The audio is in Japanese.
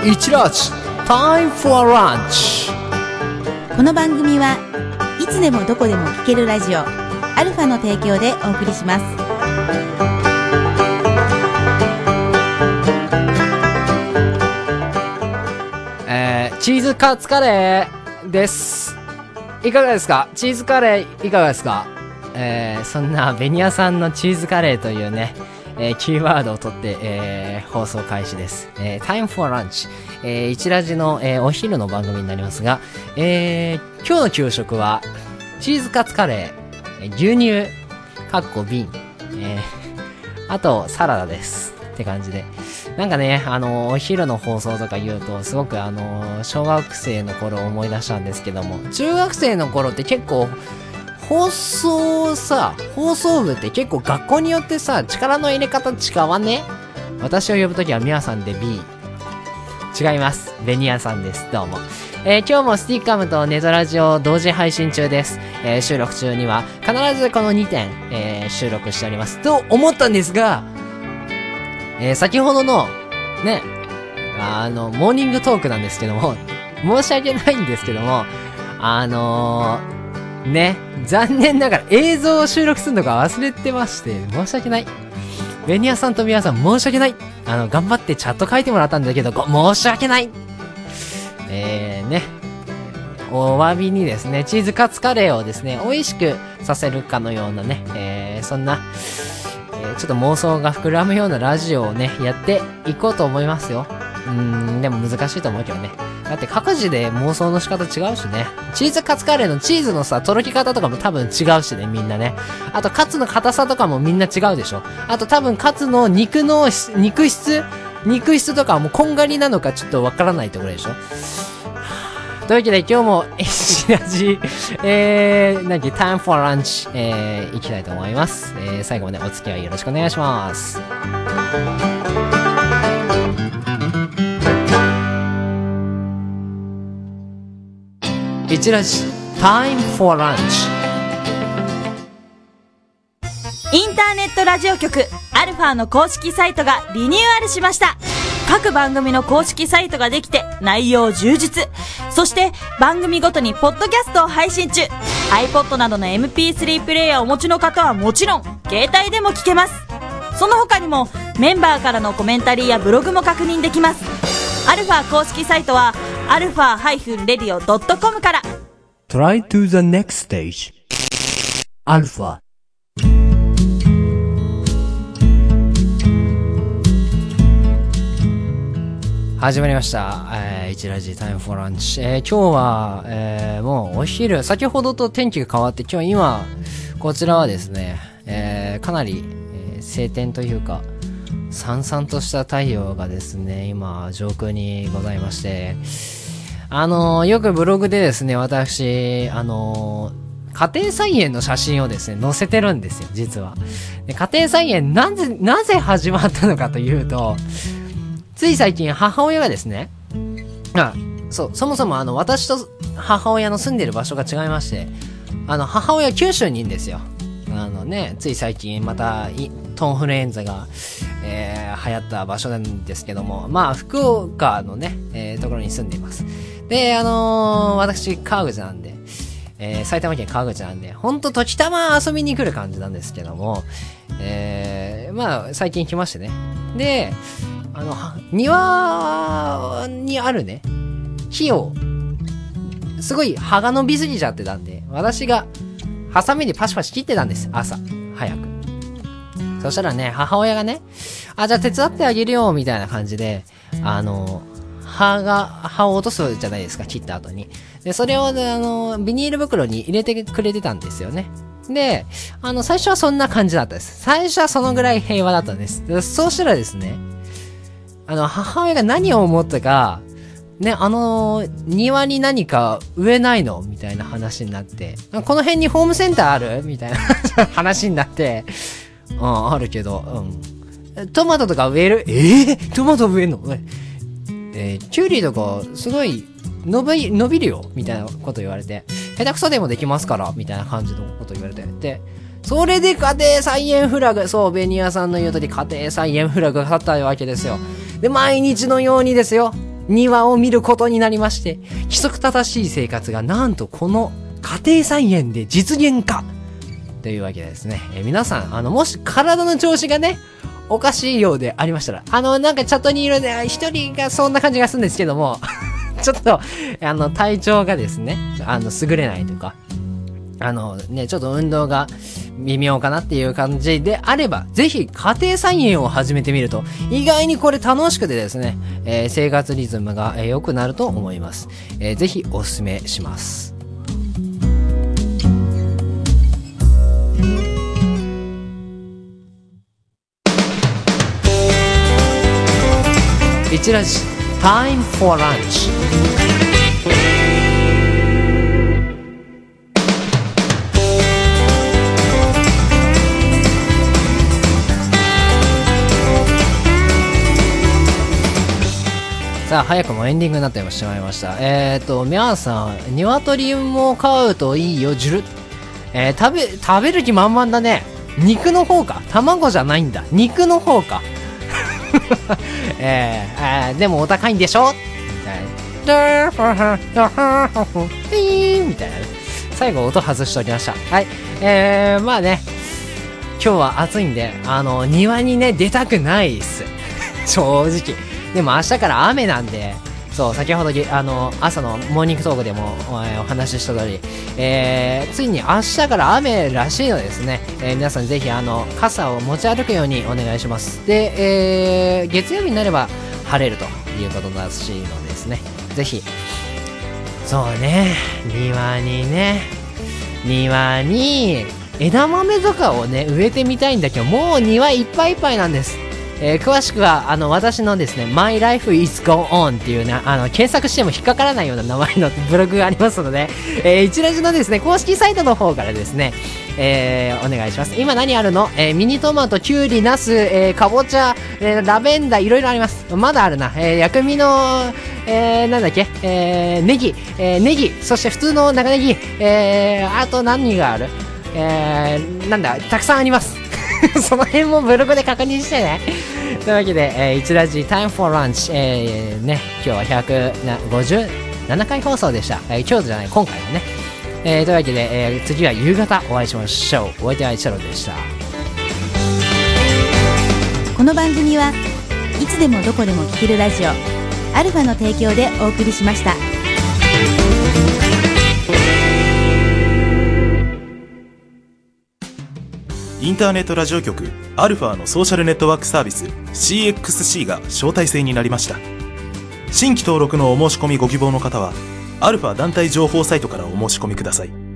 一ラジ Time for Lunch。 この番組はいつでもどこでも聴けるラジオアルファの提供でお送りします。 チーズカツカレーです。いかがですか？チーズカレーいかがですか？そんなベニヤさんのチーズカレーというね、キーワードを取って、放送開始です。Time for Lunch、一ラジの、お昼の番組になりますが、今日の給食はチーズカツカレー、牛乳瓶、あとサラダですって感じで、なんかね、お昼の放送とか言うとすごく小学生の頃を思い出したんですけども、中学生の頃って結構放送部って結構学校によってさ、力の入れ方違わね？私を呼ぶときはミワさんで B。違います。ベニヤさんです。どうも。今日もスティッカムとネトラジオ同時配信中です。収録中には必ずこの2点、収録しております。と思ったんですが、先ほどの、ね、モーニングトークなんですけども、申し訳ないんですけども、ね、残念ながら映像を収録するのが忘れてまして、申し訳ない。ベニヤさんとミヤさん申し訳ない。頑張ってチャット書いてもらったんだけど、申し訳ない。ね、お詫びにですね、チーズカツカレーをですね、美味しくさせるかのようなね、そんな、ちょっと妄想が膨らむようなラジオをね、やっていこうと思いますよ。でも難しいと思うけどね。だって各自で妄想の仕方違うしね。チーズカツカレーのチーズのさ、とろき方とかも多分違うしね、みんなね。あとカツの硬さとかもみんな違うでしょ。あと多分カツの肉質とかはもうこんがりなのかちょっとわからないところでしょ。というわけで今日も一ラジTime for Lunch、行きたいと思います。最後までお付き合いよろしくお願いします。一ラジ Time for Lunch。 インターネットラジオ局アルファの公式サイトがリニューアルしました。各番組の公式サイトができて内容充実。そして番組ごとにポッドキャストを配信中。 iPod などの MP3 プレイヤーをお持ちの方はもちろん携帯でも聞けます。その他にもメンバーからのコメンタリーやブログも確認できます。アルファ公式サイトはアルファ-radio.com から。 Try to the next stage アルファ。始まりました。一ラジタイムフォーランチ。今日は、もうお昼、先ほどと天気が変わって、今、こちらはですね、かなり、晴天というか、さんさんとした太陽がですね、今、上空にございまして、よくブログでですね、私、家庭菜園の写真をですね、載せてるんですよ、実は。で、家庭菜園、なぜ始まったのかというと、つい最近母親がですね、そもそも私と母親の住んでる場所が違いまして、母親九州にいるんですよ。つい最近またトンフルエンザが、流行った場所なんですけども、福岡のね、ところに住んでいます。で、私川口なんで、埼玉県川口なんで、ほんと時たま遊びに来る感じなんですけども、最近来ましてね。で、庭にあるね、木を、すごい葉が伸びすぎちゃってたんで、私が、ハサミでパシパシ切ってたんです、朝、早く。そしたらね、母親がね、じゃあ手伝ってあげるよ、みたいな感じで、葉を落とすじゃないですか、切った後に。で、それを、ビニール袋に入れてくれてたんですよね。で、最初はそんな感じだったです。最初はそのぐらい平和だったんです。で、そうしたらですね、母親が何を思ったか、ね、庭に何か植えないのみたいな話になって、この辺にホームセンターあるみたいな話になって、あるけど、トマトとか植える？トマト植えんの？キュウリとか、すごい、伸びるよみたいなこと言われて、下手くそでもできますからみたいな感じのこと言われて、で、それで家庭菜園フラグ、そう、ベニヤさんの言う通り家庭菜園フラグが立ったわけですよ。で、毎日のようにですよ、 庭を見ることになりまして、規則正しい生活がなんとこの家庭菜園で実現化というわけでですね、皆さん、もし体の調子がね、おかしいようでありましたら、なんかチャットにいるね、一人がそんな感じがするんですけども、ちょっと、体調がですね、優れないとか、ちょっと運動が微妙かなっていう感じであれば、ぜひ家庭菜園を始めてみると、意外にこれ楽しくてですね、生活リズムが良くなると思います。ぜひおすすめします。一ラジ Time for Lunch。さあ、早くもエンディングになってしまいました。皆さん、鶏も飼うといいよ、ジュル。食べる気満々だね。肉の方か。卵じゃないんだ。肉の方か。でもお高いんでしょみたいな。みたいな。最後音外しておきました。はい。まあね、今日は暑いんで、庭にね、出たくないっす。正直。でも明日から雨なんで、そう、先ほど朝のモーニングトークでもお話しした通り、ついに明日から雨らしいのですね。皆さんぜひ傘を持ち歩くようにお願いします。で、月曜日になれば晴れるということらしいのですね。ぜひ、そうね、庭に枝豆とかをね、植えてみたいんだけど、もう庭いっぱいいっぱいなんです。詳しくは私のですね My Life is Go On っていうね検索しても引っかからないような名前のブログがありますので、一ラジのですね公式サイトの方からですね、お願いします。今何あるの？ミニトマト、キュウリ、ナス、かぼちゃ、ラベンダーいろいろあります。まだあるな。薬味の、なんだっけ、ネギ、そして普通の長ネギ、あと何がある？なんだ、たくさんあります。その辺もブログで確認してね。というわけで、一ラジ Time for Lunch、ね、今日は157回放送でした。今日じゃない、今回はね。というわけで、次は夕方お会いしましょう。お相手はイチャロでした。 この番組はいつでもどこでも聴けるラジオアルファの提供でお送りしました。 インターネットラジオ局アルファのソーシャルネットワークサービス CXC が招待制になりました。新規登録のお申し込みご希望の方はアルファ団体情報サイトからお申し込みください。